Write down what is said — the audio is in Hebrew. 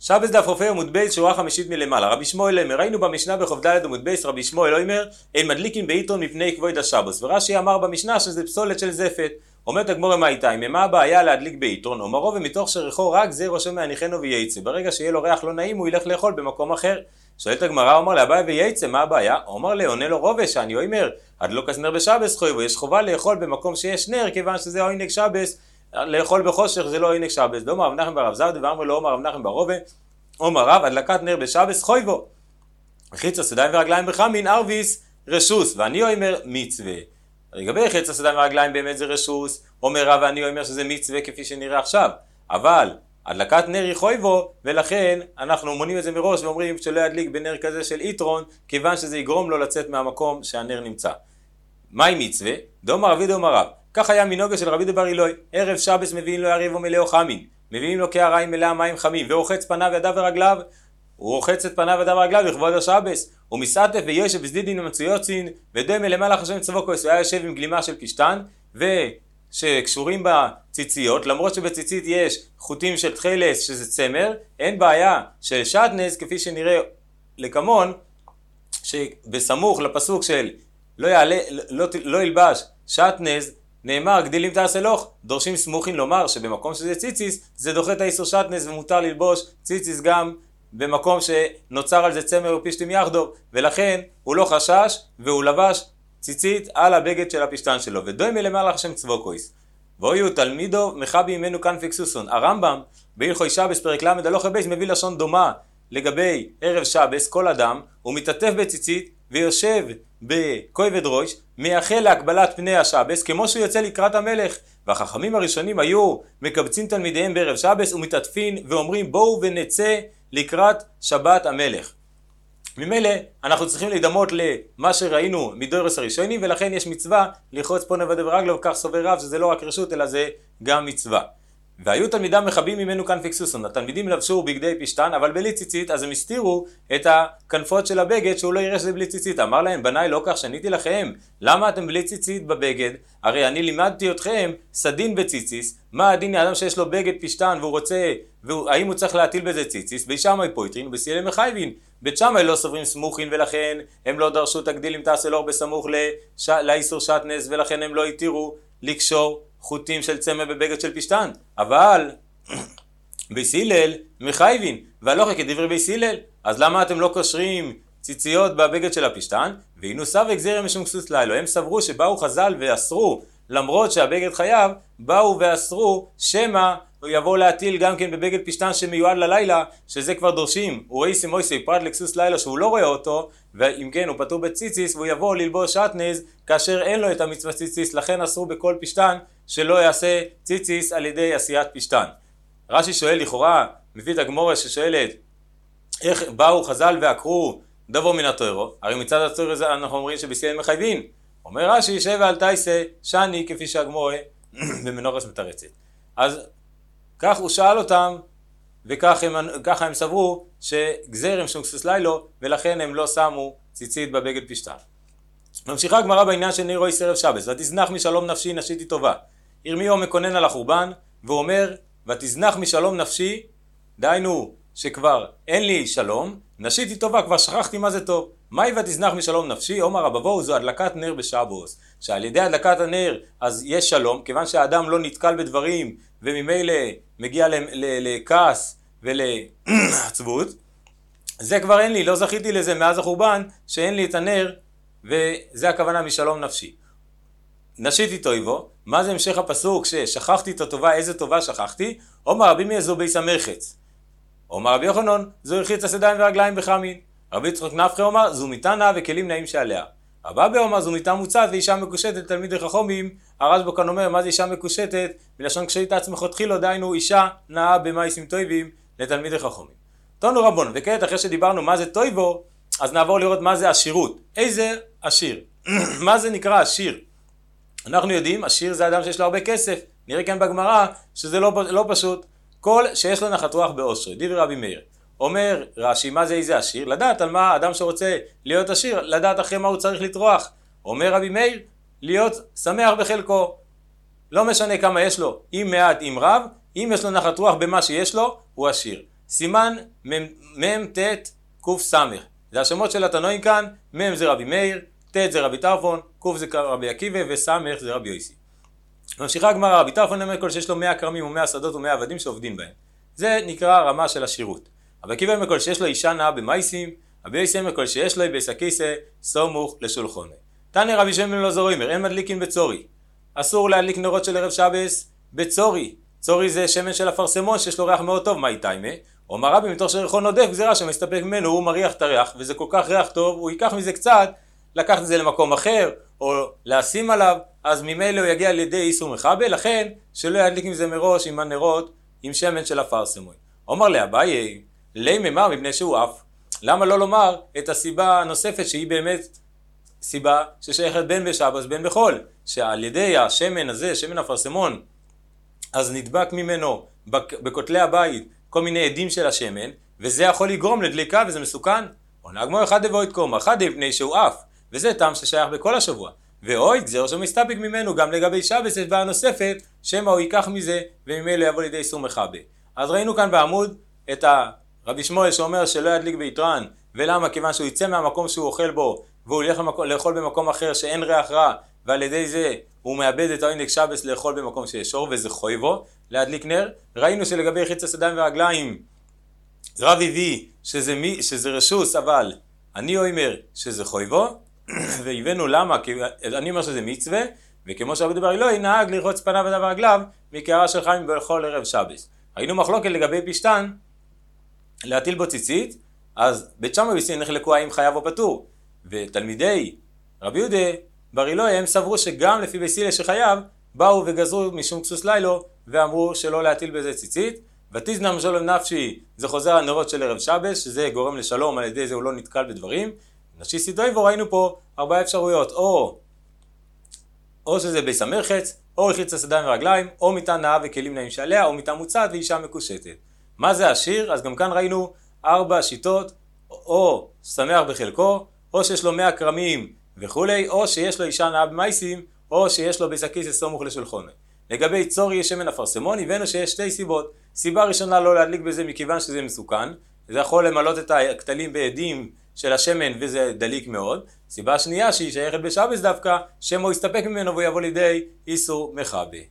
שבס דף רופא עמוד בייס שורה חמישית מלמעלה. רבי שמואל אומר, ראינו במשנה בחוב ד' עמוד בייס, רבי שמואל אומר, אין מדליקין בעיתון מפני כבוד השבוס. ורש"י אמר במשנה שזה פסולת של זפת. אומרת הגמרא מה איתה, מה הבעיה להדליק בעיתון? אומרו ומתוך שריחו רק זה ראשו מהניחנו וייצא. ברגע שיהיה לו ריח לא נעים הוא ילך לאכול במקום אחר. שואלת הגמרא, אומר לאביי וייצא, מה הבעיה? אומר לי, עונה לו רובש, אני אומר, הדלוק נר בשבס חויבו, יש חובה לאכול במקום שיש נר, כיוון שזה עונג שבס, לאכול בחושך זה לא עונג שבס. דאמר רב נחמן ברב זרדי ואמר לו רב נחמן ברובה, אומר רב, הדלקת נר בשבס חויבו. חיצה ידיים ורגליים בחמין ערביס רשוס, ואני אומר מצווה. לגבי חיצה ידיים ורגליים באמת זה רשוס, אומר רב ואני אומר שזה מצווה כפי שנראה עכשיו. אבל הדלקת נר היא חויבו, ולכן אנחנו מונים את זה מראש ואומרים שלא ידליק בנר כזה של יתרון, כיוון שזה יגרום לו לצאת מהמקום שהנר נמצא. מהי מצווה? דאמר רבי דאמר רב, כך היה מנהגו של רבי דבר אילוי, ערב שבס מביאים לו יריב ומלאו חמין, מביאים לו קערה מלאה מים חמים, ורוחץ פניו ידיו ורגליו, הוא רוחץ את פניו ידיו ורגליו לכבוד השבס, הוא מסעטף ויושב בסדידין ומצויוצין, ודומה למלך השם צבוקוס, הוא היה יושב עם גלימה של פשטן, שקשורים בציציות, למרות שבציצית יש חוטים של תחילס שזה צמר, אין בעיה של שטנז כפי שנראה לקמון, שבסמוך לפסוק של לא ילבש שטנז, נאמר גדילים תעשה לוך, דורשים סמוכין לומר שבמקום שזה ציציס, זה דוחה את האיסור שטנז ומותר ללבוש ציציס גם במקום שנוצר על זה צמר ופשטים יחדו, ולכן הוא לא חשש והוא לבש ציצית על הבגד של הפשטן שלו, ודומה למלך השם צבוקויס. ואויו תלמידו מחבי ממנו כאן פיקסוסון. הרמב"ם בהלכות שבס פרק ל' הלכה בייס מביא לשון דומה לגבי ערב שבס. כל אדם הוא מתעטף בציצית ויושב בכובד ראש, מייחל להקבלת פני השבס כמו שהוא יוצא לקראת המלך. והחכמים הראשונים היו מקבצים תלמידיהם בערב שבס ומתעטפים ואומרים בואו ונצא לקראת שבת המלך. ממילא אנחנו צריכים להידמות למה שראינו מדורס הראשונים, ולכן יש מצווה לחוץ פה נבד ורגלו, וכך סובר רב שזה לא רק רשות אלא זה גם מצווה. והיו תלמידם מחבים ממנו כאן פיקסוסון, התלמידים לבשו בגדי פשטן אבל בלי ציצית, אז הם הסתירו את הכנפות של הבגד שהוא לא יראה שזה בלי ציצית. אמר להם, בניי לא כך שניתי לכם, למה אתם בלי ציצית בבגד? הרי אני לימדתי אתכם סדין בציציס, מה הדין לאדם שיש לו בגד פשטן והוא רוצה, האם הוא צריך להטיל בזה ציציס? בישמאי פויטרין ובסילי מחייבין, בית שמאי לא סוברים סמוכין, ולכן הם לא דרשו תגדיל אם תעשה לור בסמוך לאיסור שטנז, ולכן הם לא התירו לקשור חוטים של צמר בבגד של פשטן. אבל בית הלל מחייבין, והלכה כדברי בית הלל, אז למה אתם לא קושרים ציציות בבגד של הפשטן? והיינו סבק זרם משום כסוס לילה. הם סברו שבאו חז"ל ואסרו, למרות שהבגד חייב, באו ואסרו שמא הוא יבוא להטיל גם כן בבגד פשטן שמיועד ללילה, שזה כבר דורשים. הוא ראי סימויסי פרט לכסוס לילה שהוא לא רואה אותו, ואם כן הוא פטור בציציס, והוא יבוא ללבוש שטנז כאשר אין לו את המצווה ציציס, לכן אסרו בכל פשטן שלא יעשה ציציס על ידי עשיית פשטן. רש"י שואל לכאורה, מביא את הגמורה ששואלת, איך באו חז"ל ועקרו דבו מן התורה? הרי מצד התורה הזה אנחנו אומרים שבסילל מחייבים. אומר רש"י, שבע על תייסה שני, כפי שהגמורה במנורס מתרצת. אז כך הוא שאל אותם, וככה הם סברו שגזרם שום כסוס לילו, ולכן הם לא שמו ציצית בבגד פשטן. ממשיכה הגמרא בעניין של נר ערב שבס, ותזנח משלום נפשי נשיתי טובה. ירמיהו מקונן על החורבן, והוא אומר, ותזנח משלום נפשי, דהיינו שכבר אין לי שלום, נשיתי טובה, כבר שכחתי מה זה טוב. מהי ותזנח משלום נפשי? אומר רבבו, זו הדלקת נר בשבוס, שעל ידי הדלקת הנר אז יש שלום, כיוון שהאדם לא נתקל בדברים וממילא מגיע לכעס ולעצבות. זה כבר אין לי, לא זכיתי לזה מאז החורבן שאין לי את הנר, וזה הכוונה משלום נפשי. נשיתי טויבו, מה זה המשך הפסוק ששכחתי את הטובה? איזה טובה שכחתי? אומר רבי מאיר זו ביס המרחץ, אומר רבי יוחנן זו רחיצת ידיים ורגליים בחמין, רבי יצחק נפחא אומר זו מיטה נאה וכלים נאים שעליה, רבא אומר זו מיטה מוצאת ואישה מקושטת. תלמידי חכמים הרשב"א כאן אומר מה זה אישה מקושטת? מלשון קשית עצמך תחילו, דהיינו אישה נאה במעשים טובים לתלמידי חכמים. תנו רבון, וכעת אחרי שדיברנו מה זה טויבו, אז נעבור לראות מה זה עשירות. איזה עשיר? מה זה נקרא עשיר? אנחנו יודעים, עשיר זה אדם שיש לו הרבה כסף. נראה כאן בגמרא שזה לא פשוט. כל שיש לו נחת רוח באושר. דברי רבי מאיר. אומר רש"י, מה זה איזה עשיר? לדעת על מה אדם שרוצה להיות עשיר, לדעת אחרי מה הוא צריך לטרוח. אומר רבי מאיר, להיות שמח בחלקו. לא משנה כמה יש לו, אם מעט, אם רב, אם יש לו נחת רוח במה שיש לו, הוא עשיר. סימן מם תת קוף סמך. זה השמות של התנועים כאן, מם זה רבי מאיר, תת זה רבי טרפון, קוף זה רבי עקיבא וסמך זה רבי יוסי. ממשיכה הגמרא, רבי טרפון אומר כל שיש לו 100 כרמים ו100 שדות ו100 עבדים שעובדים בהם. זה נקרא הרמה של השירות. רבי עקיבא אומר כל שיש לו אישה נאה במייסים, רבי יוסי אומר כל שיש לו בעס הכיסא סמוך לשולחנו. תניא רבי שמעון בן אלעזר אומר אין מדליקין בצורי. אסור להדליק נרות של ערב שבס בצורי. צורי זה שמן של אפרסמון שיש לו ריח מאוד טוב, מה איתיימה? אומר רבי מתוך שריחו נודף גזירה שמסתפק ממנו, הוא מריח את הריח וזה כל כך ריח טוב, הוא ייקח מזה קצת, לקחת את זה למקום אחר או לשים עליו, אז ממילא הוא יגיע לידי איסור מחבל, לכן שלא ידליק עם זה מראש עם הנרות עם שמן של אפרסמון. אומר לאביי, לי ממר מפני שהוא אף. למה לא לומר את הסיבה הנוספת שהיא באמת סיבה ששייכת בין בשבס בין בחול, שעל ידי השמן הזה, שמן אפרסמון, אז נדבק ממנו בכותלי הבית כל מיני עדים של השמן, וזה יכול לגרום לדליקה וזה מסוכן. עונה הגמרא אחד דבוית קומא, אחד מפני שהוא אף, וזה טעם ששייך בכל השבוע. ואוי גזר שמסתפק ממנו גם לגבי שבס יש בעיה נוספת, שמא הוא ייקח מזה וממילא יבוא לידי איסור מחבה. אז ראינו כאן בעמוד את רבי שמואל שאומר שלא ידליק ביתרן, ולמה? כיוון שהוא יצא מהמקום שהוא אוכל בו והוא ילך לאכול במקום אחר שאין ריח רע, ועל ידי זה הוא מאבד את העונג שבס לאכול במקום שיש אור וזה חויבו להדליק נר. ראינו שלגבי חיצס ידיים ורגליים רב הביא שזה רשוס, אבל אני אומר שזה חויבו, והבאנו למה, כי אני אומר שזה מצווה, וכמו שרבי דבר אלוהי נהג לרחוץ פניו ודבר רגליו מקערה של חיים בכל ערב שבס. ראינו מחלוקת לגבי פשטן להטיל בו ציצית, אז בית שמאי ובית הלל נחלקו האם חייב או פטור, ותלמידי רבי יהודה בר אלוהי הם סברו שגם לפי בית הלל שחייב, באו וגזרו משום כסוס לילו ואמרו שלא להטיל בזה ציצית. ותיזנם שלום נפשי זה חוזר הנרות של ערב שבס, שזה גורם לשלום, על ידי זה הוא לא נתקל בדברים. נשי סידויבו ראינו פה 4 אפשרויות, או שזה ביס המרחץ, או רחיצת ידיים ורגליים, או מיטה נאה וכלים נאים שעליה, או מיטה מוצעת ואישה מקושטת. מה זה השיר? אז גם כאן ראינו 4 שיטות, או שמח בחלקו, או שיש לו 100 כרמים וכולי, או שיש לו אישה נאה במייסים, או שיש לו ביס הכיסא סמוך לשולחנו. לגבי צורי יש שמן אפרסמון, הבאנו שיש 2 סיבות. סיבה ראשונה לא להדליק בזה מכיוון שזה מסוכן, זה יכול למלות את הכתלים בעדים של השמן וזה דליק מאוד. סיבה שנייה שהיא שייכת בשבס דווקא, שמא יסתפק ממנו ויבוא לידי איסור מחבה.